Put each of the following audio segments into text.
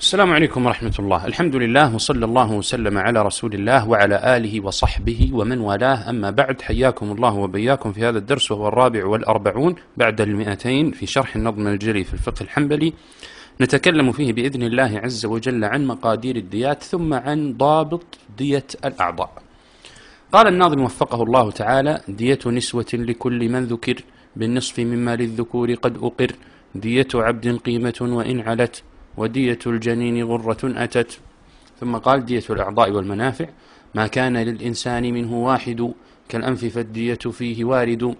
السلام عليكم ورحمة الله. الحمد لله وصلى الله وسلم على رسول الله وعلى آله وصحبه ومن والاه، أما بعد. حياكم الله وبياكم في هذا الدرس، وهو 44 بعد 200 في شرح النظم الجلي في الفقه الحنبلي. نتكلم فيه بإذن الله عز وجل عن مقادير الديات، ثم عن ضابط دية الأعضاء. قال الناظم وفقه الله تعالى: دية نسوة لكل من ذكر بالنصف مما للذكور قد أقر، دية عبد قيمة وإن علت، ودية الجنين غرة أتت. ثم قال: دية الأعضاء والمنافع ما كان للإنسان منه واحد، كالأنف فالدية فيه وارد.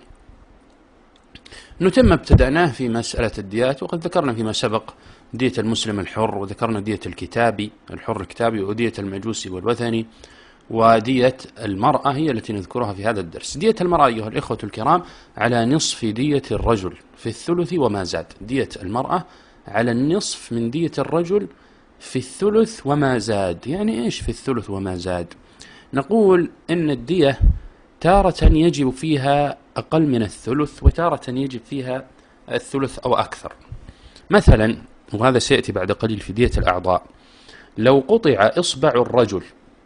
نتم ابتدأناه في مسألة الديات، وقد ذكرنا فيما سبق دية المسلم الحر، وذكرنا دية الكتابي الحر الكتابي، ودية المجوسي والوثني، ودية المرأة هي التي نذكرها في هذا الدرس. دية المرأة أيها الإخوة الكرام على نصف دية الرجل في الثلث وما زاد. دية المرأة على النصف من دية الرجل في الثلث وما زاد. يعني إيش في الثلث وما زاد؟ نقول إن الدية تارة يجب فيها أقل من الثلث، وتارة يجب فيها الثلث أو أكثر. مثلا، وهذا سيأتي بعد قليل في دية الأعضاء، لو قطع إصبع الرجل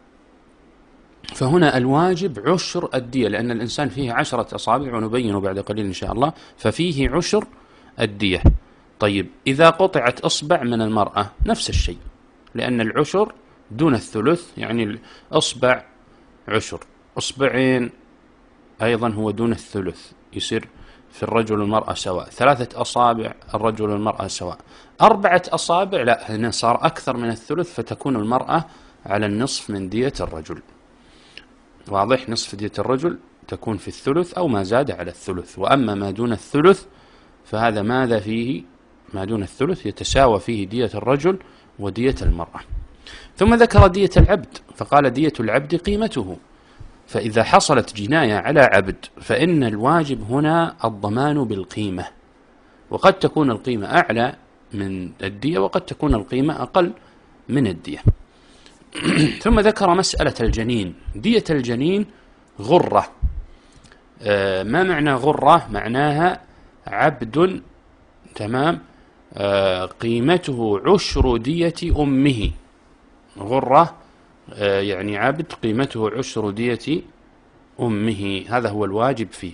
فهنا الواجب عشر الدية، لأن الإنسان فيه 10 أصابع، ونبين بعد قليل إن شاء الله، ففيه عشر الدية. طيب، إذا قطعت إصبع من المرأة نفس الشيء، لأن العشر دون الثلث، يعني الأصبع عشر، أصبعين أيضا هو دون الثلث، يصير في الرجل والمرأة سواء. 3 أصابع الرجل والمرأة سواء. 4 أصابع لا، هنا صار أكثر من الثلث، فتكون المرأة على النصف من دية الرجل. واضح؟ نصف دية الرجل تكون في الثلث أو ما زاد على الثلث. وأما ما دون الثلث فهذا ماذا فيه؟ ما دون الثلث يتساوى فيه دية الرجل ودية المرأة. ثم ذكر دية العبد فقال: دية العبد قيمته. فإذا حصلت جناية على عبد فإن الواجب هنا الضمان بالقيمة، وقد تكون القيمة أعلى من الدية، وقد تكون القيمة أقل من الدية. ثم ذكر مسألة الجنين. دية الجنين غرة. ما معنى غرة؟ معناها عبد، تمام، قيمته عشر دية أمه. غرة يعني عبد قيمته عشر دية أمه، هذا هو الواجب فيه.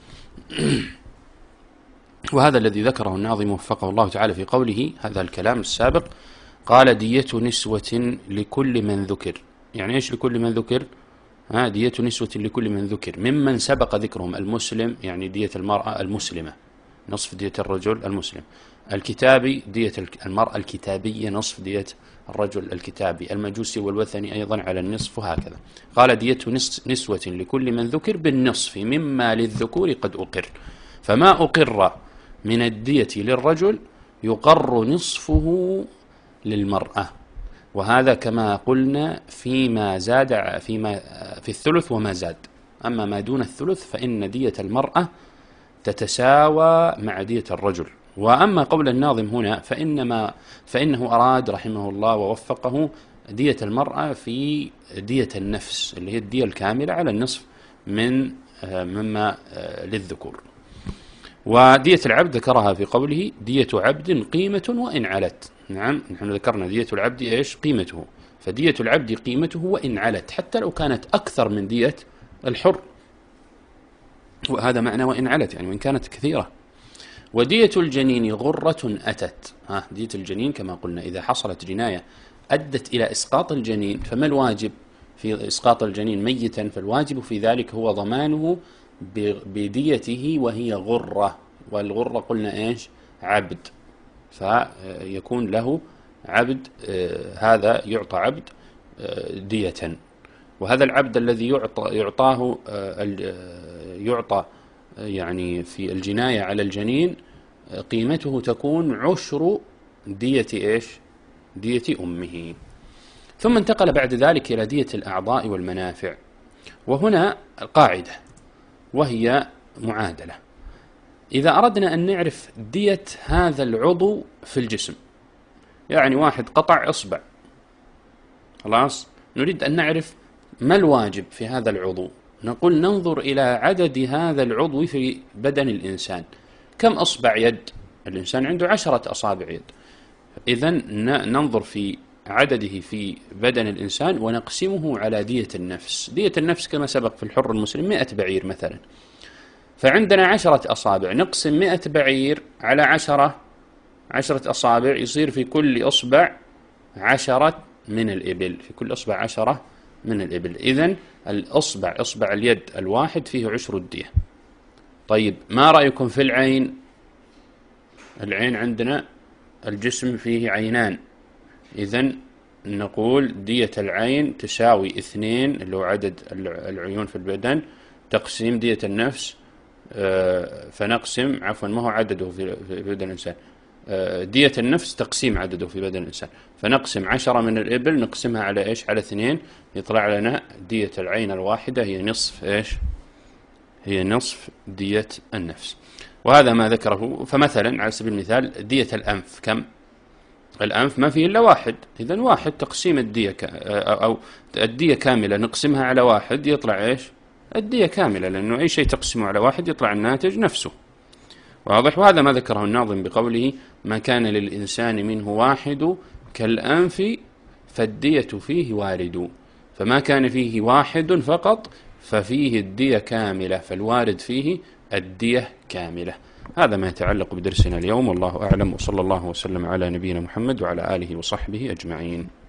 وهذا الذي ذكره الناظم وفقه الله تعالى في قوله هذا الكلام السابق. قال: دية نسوة لكل من ذكر. يعني إيش لكل من ذكر؟ دية نسوة لكل من ذكر ممن سبق ذكرهم. المسلم يعني دية المرأة المسلمة نصف دية الرجل المسلم. الكتابي دية المرأة الكتابية نصف دية الرجل الكتابي. المجوسي والوثني أيضا على النصف، وهكذا. قال: دية نسوة لكل من ذكر بالنصف مما للذكور قد أقر. فما أقر من الدية للرجل يقر نصفه للمرأة، وهذا كما قلنا فيما زاد في الثلث وما زاد. أما ما دون الثلث فإن دية المرأة تتساوى مع دية الرجل. وأما قول الناظم هنا فإنه أراد رحمه الله ووفقه دية المرأة في دية النفس، اللي هي الدية الكاملة على النصف مما للذكور. ودية العبد ذكرها في قوله: دية عبد قيمة وإن علت. نعم، نحن ذكرنا دية العبد إيش؟ قيمته. فدية العبد قيمته وإن علت، حتى لو كانت أكثر من دية الحر، وهذا معنى وإن علت، يعني وإن كانت كثيرة. ودية الجنين غرة أتت. دية الجنين كما قلنا إذا حصلت جناية أدت إلى إسقاط الجنين، فما الواجب في إسقاط الجنين ميتا؟ فالواجب في ذلك هو ضمانه بديته، وهي غرة. والغرة قلنا إيش؟ عبد، فيكون له عبد. هذا يعطى عبد دية، وهذا العبد الذي يعطى يعني في الجناية على الجنين قيمته تكون عشر دية إيش؟ دية أمه. ثم انتقل بعد ذلك إلى دية الأعضاء والمنافع، وهنا القاعدة وهي معادلة. إذا أردنا أن نعرف دية هذا العضو في الجسم، يعني واحد قطع إصبع، خلاص، نريد أن نعرف ما الواجب في هذا العضو. نقول ننظر إلى عدد هذا العضو في بدن الإنسان. كم أصبع يد؟ الإنسان عنده 10 أصابع يد. إذن ننظر في عدده في بدن الإنسان ونقسمه على دية النفس. دية النفس كما سبق في الحر المسلم 100 بعير مثلا، فعندنا 10 أصابع، نقسم 100 بعير على 10 أصابع، يصير في كل إصبع 10 من الإبل، في كل إصبع 10 من الإبل. إذن إصبع اليد الواحد فيه 10 الدية. طيب ما رأيكم في العين؟ العين عندنا الجسم فيه عينان، إذن نقول دية العين تساوي 2 اللي هو عدد العيون في البدن تقسيم دية النفس، فنقسم عفوا ما هو عدده في بدن الإنسان، دية النفس تقسيم عدده في بدن الإنسان، فنقسم 10 من الإبل نقسمها على إيش؟ على 2، يطلع لنا دية العين الواحدة هي نصف إيش؟ هي نصف دية النفس. وهذا ما ذكره. فمثلا على سبيل المثال دية الأنف كم؟ الأنف ما فيه إلا واحد، إذن واحد تقسيم الدية أو الدية كاملة نقسمها على واحد يطلع إيش؟ الدية كاملة، لأنه أي شيء تقسمه على واحد يطلع الناتج نفسه. واضح؟ وهذا ما ذكره الناظم بقوله ما كان للإنسان منه واحد كالأنف فالدية فيه وارد، فما كان فيه واحد فقط ففيه الدية كاملة، فالوارد فيه الدية كاملة. هذا ما يتعلق بدرسنا اليوم، والله أعلم، وصلى الله وسلم على نبينا محمد وعلى آله وصحبه أجمعين.